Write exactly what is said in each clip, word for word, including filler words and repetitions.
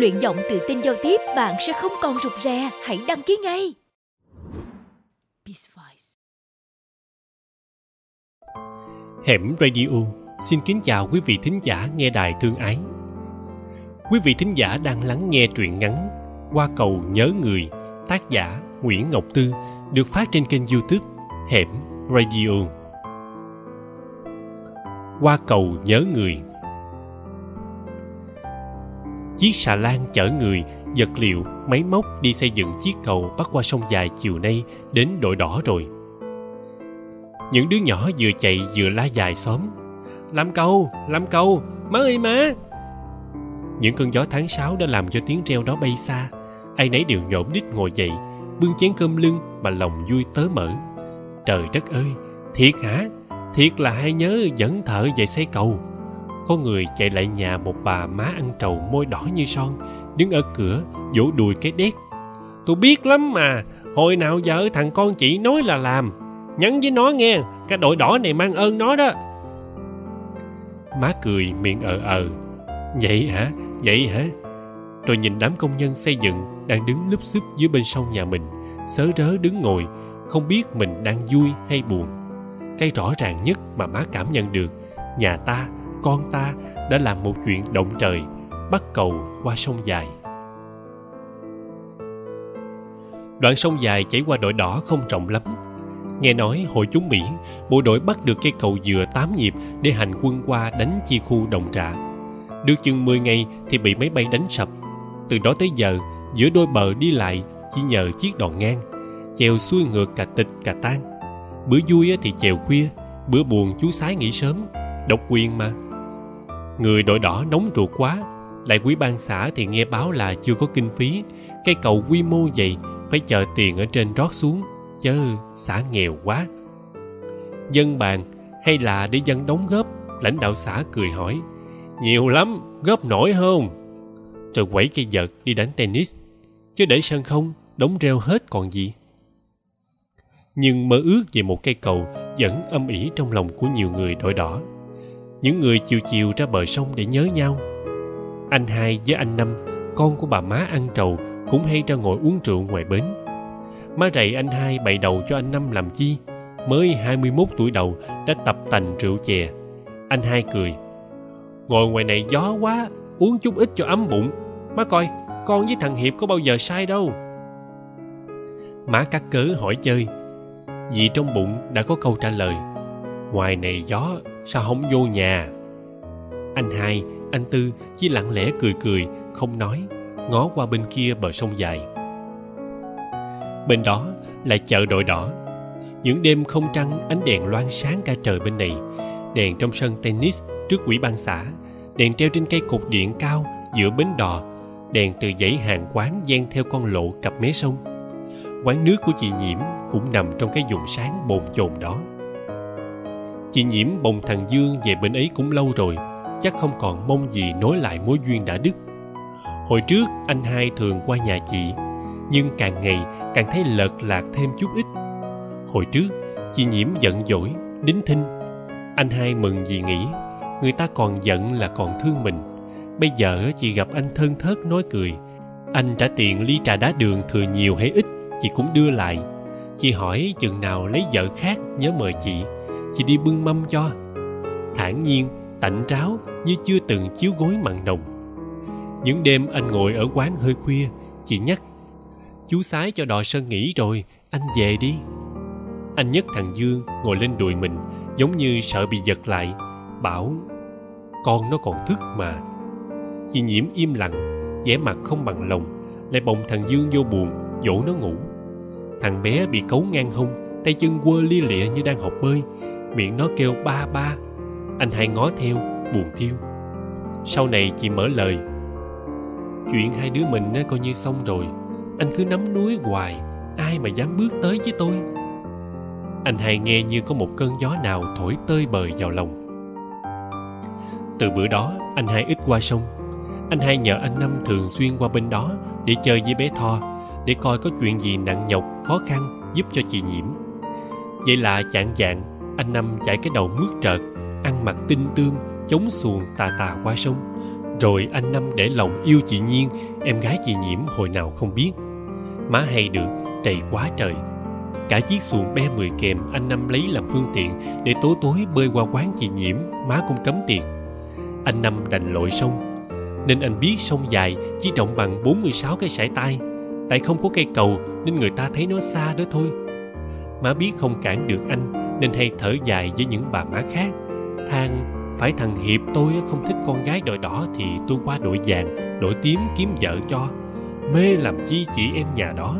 Luyện giọng tự tin giao tiếp, bạn sẽ không còn rụt rè. Hãy đăng ký ngay. Peace Voice. Hẻm Radio xin kính chào quý vị thính giả nghe đài thương ái. Quý vị thính giả đang lắng nghe truyện ngắn Qua cầu nhớ người, tác giả Nguyễn Ngọc Tư, được phát trên kênh YouTube Hẻm Radio. Qua cầu nhớ người. Chiếc xà lan chở người, vật liệu, máy móc đi xây dựng chiếc cầu bắc qua sông dài chiều nay đến Đội Đỏ rồi. Những đứa nhỏ vừa chạy vừa la dài xóm: làm cầu, làm cầu, má ơi má! Những cơn gió tháng sáu đã làm cho tiếng reo đó bay xa. Ai nấy đều nhổm đít ngồi dậy, bưng chén cơm lưng mà lòng vui tớ mở. Trời đất ơi, thiệt hả? Thiệt là hay nhớ dẫn thợ về xây cầu. Có người chạy lại nhà một bà má ăn trầu môi đỏ như son, đứng ở cửa vỗ đùi cái đét: tôi biết lắm mà, hồi nào giờ thằng con chị nói là làm. Nhắn với nó nghe, cái Đội Đỏ này mang ơn nó đó. Má cười miệng ờ ờ: vậy hả, vậy hả? Rồi nhìn đám công nhân xây dựng đang đứng lúp xúp dưới bên sông nhà mình, sớ rớ đứng ngồi, không biết mình đang vui hay buồn. Cái rõ ràng nhất mà má cảm nhận được, nhà ta, con ta đã làm một chuyện động trời, bắt cầu qua sông dài. Đoạn sông dài chảy qua Đội Đỏ không rộng lắm. Nghe nói hồi chúng Mỹ, bộ đội bắt được cây cầu dừa tám nhịp để hành quân qua đánh chi khu Đồng Trạ. Được chừng mười ngày thì bị máy bay đánh sập. Từ đó tới giờ, giữa đôi bờ đi lại chỉ nhờ chiếc đò ngang, chèo xuôi ngược cả tịch cả tan. Bữa vui thì chèo khuya, bữa buồn chú Sái nghỉ sớm, độc quyền mà. Người Đội Đỏ nóng ruột quá, lại quý ban xã thì nghe báo là chưa có kinh phí, cây cầu quy mô vậy phải chờ tiền ở trên rót xuống, chớ xã nghèo quá. Dân bàn hay là để dân đóng góp? Lãnh đạo xã cười hỏi: nhiều lắm, góp nổi không? Rồi quẩy cây vợt đi đánh tennis, chứ để sân không đóng rêu hết còn gì. Nhưng mơ ước về một cây cầu vẫn âm ỉ trong lòng của nhiều người Đội Đỏ. Những người chiều chiều ra bờ sông để nhớ nhau. Anh Hai với anh Năm, con của bà má ăn trầu, cũng hay ra ngồi uống rượu ngoài bến. Má rầy anh Hai bày đầu cho anh Năm làm chi, mới hai mươi mốt tuổi đầu đã tập tành rượu chè. Anh Hai cười: ngồi ngoài này gió quá, uống chút ít cho ấm bụng. Má coi, con với thằng Hiệp có bao giờ sai đâu. Má cắt cớ hỏi chơi, vì trong bụng đã có câu trả lời: ngoài này gió, sao không vô nhà? Anh Hai, anh Tư chỉ lặng lẽ cười cười, không nói, ngó qua bên kia bờ sông dài. Bên đó là chợ Đội Đỏ. Những đêm không trăng, ánh đèn loang sáng cả trời bên này. Đèn trong sân tennis trước ủy ban xã, đèn treo trên cây cột điện cao giữa bến đò, đèn từ dãy hàng quán dang theo con lộ cặp mé sông. Quán nước của chị Nhiễm cũng nằm trong cái vùng sáng bồn chồn đó. Chị Nhiễm bồng thằng Dương về bên ấy cũng lâu rồi, chắc không còn mong gì nối lại mối duyên đã đứt. Hồi trước anh Hai thường qua nhà chị, nhưng càng ngày càng thấy lợt lạc thêm chút ít. Hồi trước chị Nhiễm giận dỗi, đính thinh. Anh Hai mừng vì nghĩ người ta còn giận là còn thương mình. Bây giờ chị gặp anh thơn thớt nói cười. Anh trả tiền ly trà đá đường thừa nhiều hay ít chị cũng đưa lại. Chị hỏi chừng nào lấy vợ khác nhớ mời chị, chị đi bưng mâm cho. Thản nhiên, tạnh ráo như chưa từng chiếu gối mặn nồng. Những đêm anh ngồi ở quán hơi khuya, chị nhắc: chú Sái cho đò sân nghỉ rồi, anh về đi. Anh nhấc thằng Dương ngồi lên đùi mình, giống như sợ bị giật lại, bảo: con nó còn thức mà. Chị Nhiễm im lặng, vẻ mặt không bằng lòng, lại bồng thằng Dương vô buồng dỗ nó ngủ. Thằng bé bị cấu ngang hông, tay chân quơ lia lịa như đang học bơi, miệng nó kêu ba ba. Anh Hai ngó theo, buồn thiêu. Sau này chị mở lời: chuyện hai đứa mình coi như xong rồi, anh cứ nắm núi hoài, ai mà dám bước tới với tôi. Anh Hai nghe như có một cơn gió nào thổi tơi bời vào lòng. Từ bữa đó anh Hai ít qua sông. Anh Hai nhờ anh Năm thường xuyên qua bên đó để chơi với bé Tho, để coi có chuyện gì nặng nhọc khó khăn giúp cho chị Nhiễm. Vậy là chạng vạng anh Năm chạy cái đầu mướt trợt, ăn mặc tinh tươm, chống xuồng tà tà qua sông, Rồi anh Năm để lòng yêu chị Nhiên, em gái chị Nhiễm hồi nào không biết. Má hay được, trầy quá trời. Cả chiếc xuồng be mười kèm anh Năm lấy làm phương tiện để tối tối bơi qua quán chị Nhiễm, má cũng cấm tiền. Anh Năm đành lội sông, nên anh biết sông dài chỉ rộng bằng bốn mươi sáu cái sải tay. Tại không có cây cầu nên người ta thấy nó xa đó thôi. Má biết không cản được anh nên hay thở dài với những bà má khác, than phải thằng Hiệp tôi không thích con gái đội đỏ thì tôi qua đội vàng, đội tím kiếm vợ cho. Mê làm chi chị em nhà đó.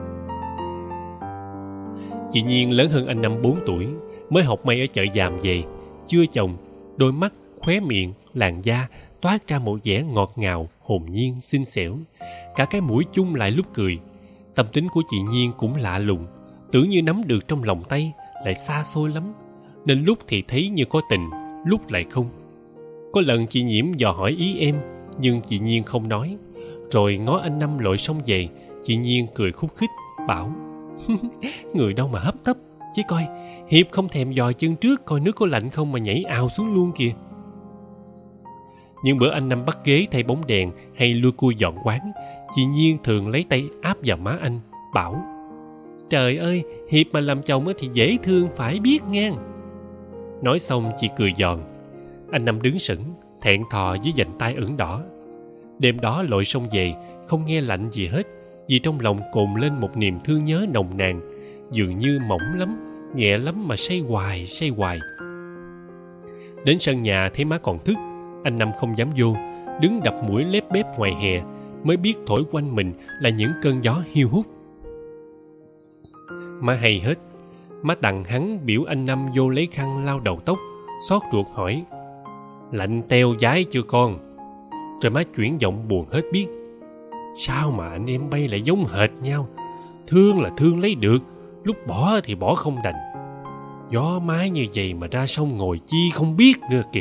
Chị Nhiên lớn hơn anh Năm bốn tuổi, mới học may ở chợ Dàm về, chưa chồng, đôi mắt, khóe miệng, làn da toát ra một vẻ ngọt ngào, hồn nhiên, xinh xẻo. Cả cái mũi chung lại lúc cười. Tâm tính của chị Nhiên cũng lạ lùng, tưởng như nắm được trong lòng tay, lại xa xôi lắm, nên lúc thì thấy như có tình, lúc lại không. Có lần chị Nhiễm dò hỏi ý em, nhưng chị Nhiên không nói. Rồi ngó anh Năm lội sông về, chị Nhiên cười khúc khích, bảo người đâu mà hấp tấp, chứ coi Hiệp không thèm dò chân trước coi nước có lạnh không mà nhảy ào xuống luôn kìa. Những bữa anh Năm bắt ghế thay bóng đèn hay lui cui dọn quán, chị Nhiên thường lấy tay áp vào má anh, bảo trời ơi, Hiệp mà làm chồng thì dễ thương phải biết ngang. Nói xong chị cười giòn. Anh Năm đứng sững, thẹn thò với vành tay ửng đỏ. Đêm đó lội sông về, không nghe lạnh gì hết, vì trong lòng cồn lên một niềm thương nhớ nồng nàn, dường như mỏng lắm, nhẹ lắm mà say hoài, say hoài. Đến sân nhà thấy má còn thức, anh Năm không dám vô, đứng đập mũi lép bép ngoài hè, mới biết thổi quanh mình là những cơn gió hiu hút. Má hay hết. Má đặng hắn biểu anh Năm vô lấy khăn lau đầu tóc, xót ruột hỏi lạnh teo dái chưa con? Rồi má chuyển giọng buồn hết biết. Sao mà anh em bay lại giống hệt nhau? Thương là thương lấy được, lúc bỏ thì bỏ không đành. Gió mái như vậy mà ra sông ngồi chi không biết nữa kìa.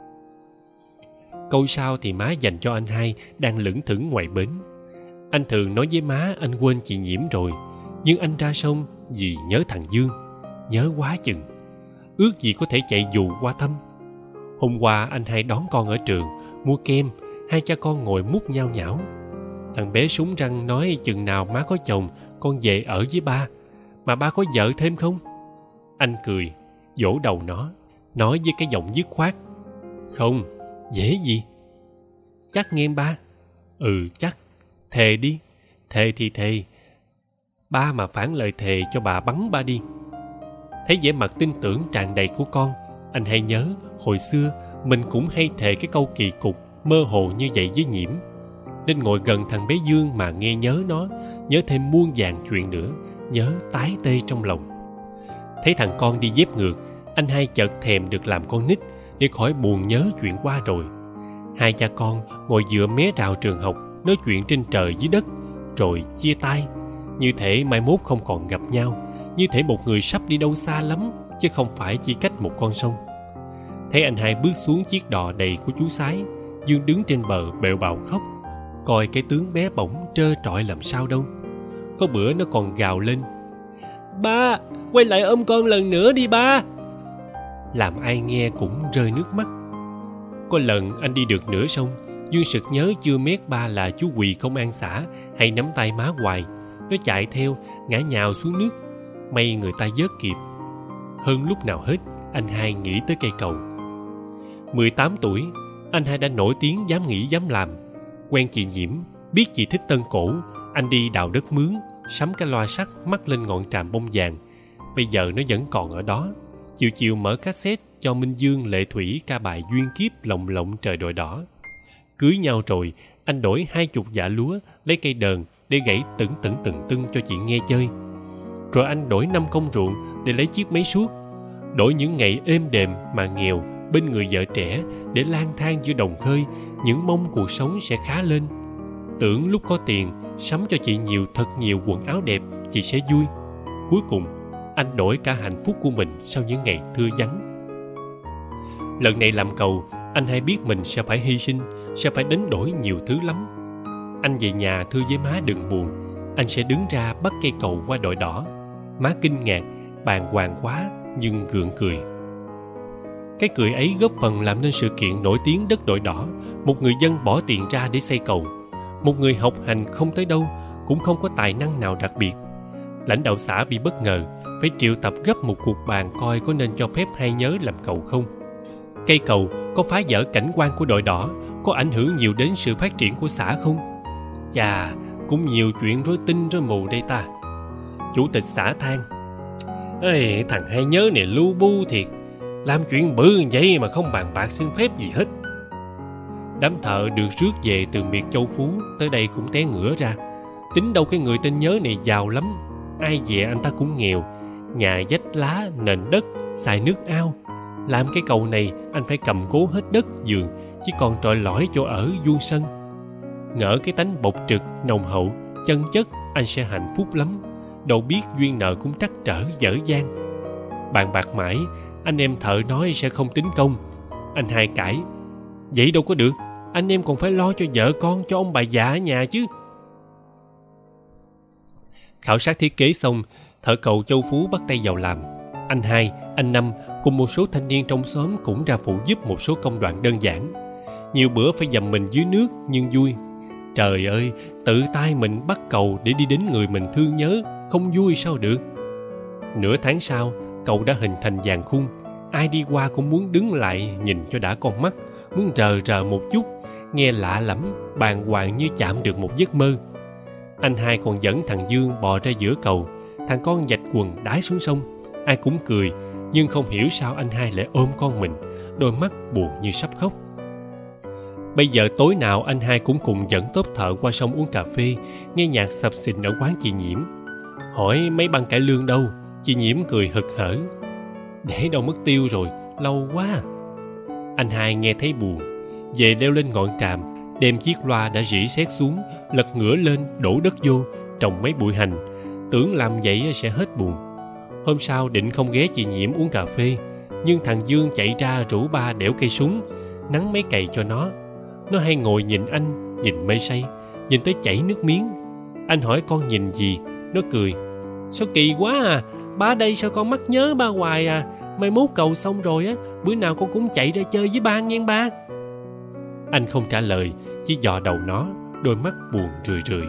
Câu sau thì má dành cho anh hai đang lững thững ngoài bến. Anh thường nói với má anh quên chị Nhiễm rồi, nhưng anh ra sông vì nhớ thằng Dương, nhớ quá chừng. Ước gì có thể chạy dù qua thăm. Hôm qua anh hai đón con ở trường, mua kem, hai cha con ngồi mút nhau nhão. Thằng bé súng răng nói chừng nào má có chồng con về ở với ba, mà ba có vợ thêm không? Anh cười, vỗ đầu nó, nói với cái giọng dứt khoát. Không, dễ gì? Chắc nghe ba? Ừ chắc. Thề đi. Thề thì thề. Ba mà phản lời thề cho bà bắn ba đi. Thấy vẻ mặt tin tưởng tràn đầy của con, anh hay nhớ hồi xưa mình cũng hay thề cái câu kỳ cục mơ hồ như vậy với Nhiễm, nên ngồi gần thằng bé Dương mà nghe nhớ nó, nhớ thêm muôn vàn chuyện nữa, nhớ tái tê trong lòng. Thấy thằng con đi dép ngược, anh hai chợt thèm được làm con nít để khỏi buồn nhớ chuyện qua rồi. Hai cha con ngồi dựa mé rào trường học nói chuyện trên trời dưới đất, rồi chia tay, như thể mai mốt không còn gặp nhau, như thể một người sắp đi đâu xa lắm chứ không phải chỉ cách một con sông. Thấy anh hai bước xuống chiếc đò đầy của chú Sái, Dương đứng trên bờ bẹo bạo khóc, coi cái tướng bé bỏng trơ trọi làm sao đâu. Có bữa nó còn gào lên: Ba, quay lại ôm con lần nữa đi ba. Làm ai nghe cũng rơi nước mắt. Có lần anh đi được nửa sông, Dương sực nhớ chưa mét ba là chú Quỳ công an xã hay nắm tay má hoài. Nó chạy theo, ngã nhào xuống nước. May người ta vớt kịp. Hơn lúc nào hết, anh hai nghĩ tới cây cầu. mười tám tuổi, anh hai đã nổi tiếng dám nghĩ dám làm. Quen chị Nhiễm, biết chị thích Tân Cổ, anh đi đào đất mướn, sắm cái loa sắt mắc lên ngọn tràm bông vàng. Bây giờ nó vẫn còn ở đó. Chiều chiều mở cassette cho Minh Dương Lệ Thủy ca bài Duyên Kiếp lồng lộng trời đồi đỏ. Cưới nhau rồi, anh đổi hai chục dạ lúa, lấy cây đờn để gãy tửng tửng từng tưng cho chị nghe chơi. Rồi anh đổi năm công ruộng để lấy chiếc máy suốt. Đổi những ngày êm đềm mà nghèo bên người vợ trẻ để lang thang giữa đồng khơi, những mong cuộc sống sẽ khá lên. Tưởng lúc có tiền sắm cho chị nhiều thật nhiều quần áo đẹp, chị sẽ vui. Cuối cùng anh đổi cả hạnh phúc của mình sau những ngày thưa vắng. Lần này làm cầu, anh hay biết mình sẽ phải hy sinh, sẽ phải đánh đổi nhiều thứ lắm. Anh về nhà thưa với má đừng buồn, anh sẽ đứng ra bắt cây cầu qua đội đỏ. Má kinh ngạc, bàng hoàng quá nhưng gượng cười. Cái cười ấy góp phần làm nên sự kiện nổi tiếng đất Đội Đỏ. Một người dân bỏ tiền ra để xây cầu. Một người học hành không tới đâu, cũng không có tài năng nào đặc biệt. Lãnh đạo xã bị bất ngờ, phải triệu tập gấp một cuộc bàn coi có nên cho phép Hai Nhớ làm cầu không. Cây cầu có phá vỡ cảnh quan của Đội Đỏ, có ảnh hưởng nhiều đến sự phát triển của xã không? Chà, cũng nhiều chuyện rối tinh rối mù đây ta. Chủ tịch xã than: Ê, thằng Hai Nhớ này lu bu thiệt, làm chuyện bự vậy mà không bàn bạc xin phép gì hết. Đám thợ được rước về từ miệt Châu Phú tới đây cũng té ngửa ra. Tính đâu cái người tên Nhớ này giàu lắm, ai dè anh ta cũng nghèo, nhà vách lá, nền đất, xài nước ao. Làm cái cầu này anh phải cầm cố hết đất vườn, chỉ còn trọi lõi chỗ ở vuông sân. Ngỡ cái tánh bộc trực, nồng hậu, chân chất, anh sẽ hạnh phúc lắm. Đâu biết duyên nợ cũng trắc trở dở dang. Bàn bạc mãi, anh em thợ nói sẽ không tính công. Anh Hai cãi: Vậy đâu có được, anh em còn phải lo cho vợ con, cho ông bà già ở nhà chứ. Khảo sát thiết kế xong, thợ cầu Châu Phú bắt tay vào làm. Anh Hai, anh Năm cùng một số thanh niên trong xóm cũng ra phụ giúp một số công đoạn đơn giản. Nhiều bữa phải dầm mình dưới nước nhưng vui. Trời ơi, tự tay mình bắt cầu để đi đến người mình thương nhớ, không vui sao được. Nửa tháng sau, cầu đã hình thành dàn khung. Ai đi qua cũng muốn đứng lại nhìn cho đã con mắt, muốn rờ rờ một chút. Nghe lạ lắm, bàng hoàng như chạm được một giấc mơ. Anh Hai còn dẫn thằng Dương bò ra giữa cầu. Thằng con vạch quần đái xuống sông. Ai cũng cười, nhưng không hiểu sao anh Hai lại ôm con mình, đôi mắt buồn như sắp khóc. Bây giờ tối nào anh Hai cũng cùng dẫn tốp thợ qua sông uống cà phê, nghe nhạc sập sình ở quán chị Nhiễm. Hỏi mấy băng cải lương đâu, chị Nhiễm cười hực hở: Để đâu mất tiêu rồi, lâu quá. Anh Hai nghe thấy buồn, về leo lên ngọn tràm, đem chiếc loa đã rỉ sét xuống, lật ngửa lên đổ đất vô, trồng mấy bụi hành, tưởng làm vậy sẽ hết buồn. Hôm sau định không ghé chị Nhiễm uống cà phê, nhưng thằng Dương chạy ra rủ ba đẽo cây súng, nắn mấy cày cho nó. Nó hay ngồi nhìn anh, nhìn mê say, nhìn tới chảy nước miếng. Anh hỏi con nhìn gì, nó cười: Sao kỳ quá à, ba đây sao con mắc nhớ ba hoài à, mai mốt cầu xong rồi á, bữa nào con cũng chạy ra chơi với ba nghe ba. Anh không trả lời, chỉ dò đầu nó, đôi mắt buồn rười rượi.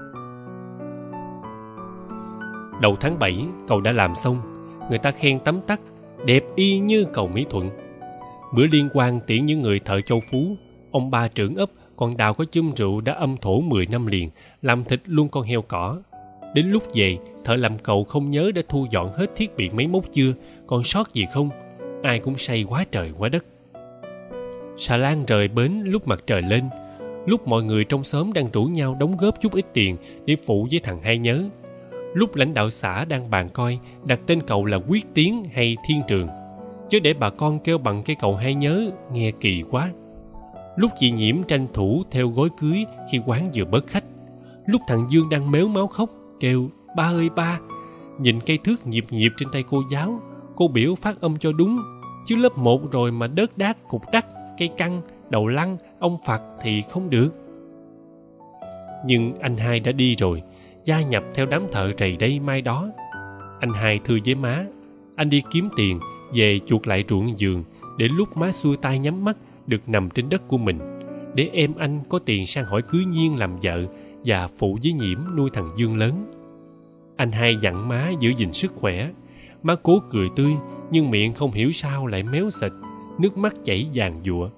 Đầu tháng bảy, cầu đã làm xong. Người ta khen tấm tắc, đẹp y như cầu Mỹ Thuận. Bữa liên quan tiễn những người thợ Châu Phú. Ông ba trưởng ấp còn đào có chum rượu đã âm thổ mười năm liền, làm thịt luôn con heo cỏ. Đến lúc về, thợ làm cầu không nhớ đã thu dọn hết thiết bị máy móc chưa, còn sót gì không. Ai cũng say quá trời quá đất. Xà lan rời bến lúc mặt trời lên, lúc mọi người trong xóm đang rủ nhau đóng góp chút ít tiền để phụ với thằng Hai Nhớ. Lúc lãnh đạo xã đang bàn coi đặt tên cầu là Quyết Tiến hay Thiên Trường, chứ để bà con kêu bằng cây cầu Hai Nhớ nghe kỳ quá. Lúc chị Nhiễm tranh thủ theo gối cưới khi quán vừa bớt khách. Lúc thằng Dương đang mếu máu khóc kêu ba ơi ba, nhìn cây thước nhịp nhịp trên tay cô giáo, cô biểu phát âm cho đúng, chứ lớp một rồi mà đớt đát cục đắc, cây căng, đầu lăn, ông Phật thì không được. Nhưng anh Hai đã đi rồi, gia nhập theo đám thợ rầy đây mai đó. Anh Hai thưa với má, anh đi kiếm tiền về chuộc lại ruộng vườn, để lúc má xuôi tay nhắm mắt được nằm trên đất của mình, để em anh có tiền sang hỏi cưới Nhiên làm vợ và phụ với Nhiễm nuôi thằng Dương lớn. Anh Hai dặn má giữ gìn sức khỏe. Má cố cười tươi, nhưng miệng không hiểu sao lại méo xệch, nước mắt chảy vàng giụa.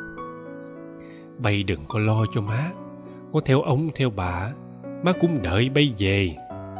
Bây đừng có lo cho má, có theo ông theo bà, má cũng đợi bây về.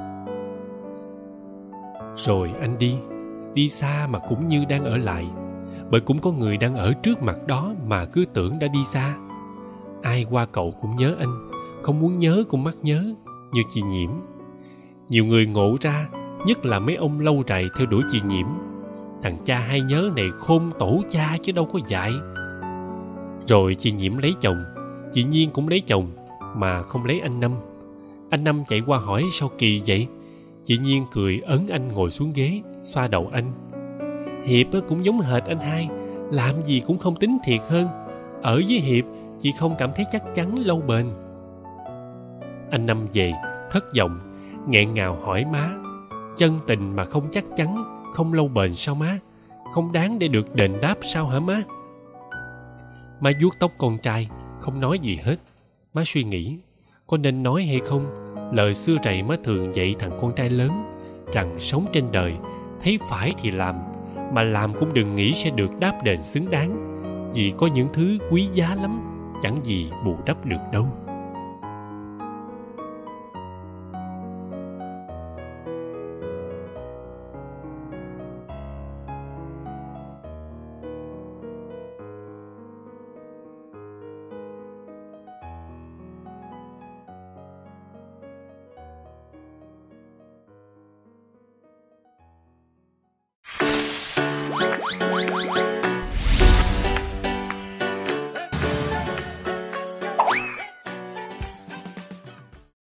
Rồi anh đi, đi xa mà cũng như đang ở lại, bởi cũng có người đang ở trước mặt đó mà cứ tưởng đã đi xa. Ai qua cậu cũng nhớ anh, không muốn nhớ cũng mắc nhớ, như chị Nhiễm. Nhiều người ngộ ra, nhất là mấy ông lâu rày theo đuổi chị Nhiễm. Thằng cha Hai Nhớ này khôn tổ cha chứ đâu có dạy. Rồi chị Nhiễm lấy chồng, chị Nhiên cũng lấy chồng, mà không lấy anh Năm. Anh Năm chạy qua hỏi sao kỳ vậy. Chị Nhiên cười ấn anh ngồi xuống ghế, xoa đầu anh. Hiệp cũng giống hệt anh Hai, làm gì cũng không tính thiệt hơn. Ở với Hiệp, chị không cảm thấy chắc chắn lâu bền. Anh Năm về, thất vọng, nghẹn ngào hỏi má, chân tình mà không chắc chắn, không lâu bền sao má? không đáng để được đền đáp sao hả má? Má vuốt tóc con trai, không nói gì hết. Má suy nghĩ, có nên nói hay không lời xưa rầy má thường dạy thằng con trai lớn, rằng sống trên đời, thấy phải thì làm, mà làm cũng đừng nghĩ sẽ được đáp đền xứng đáng, vì có những thứ quý giá lắm, chẳng gì bù đắp được đâu.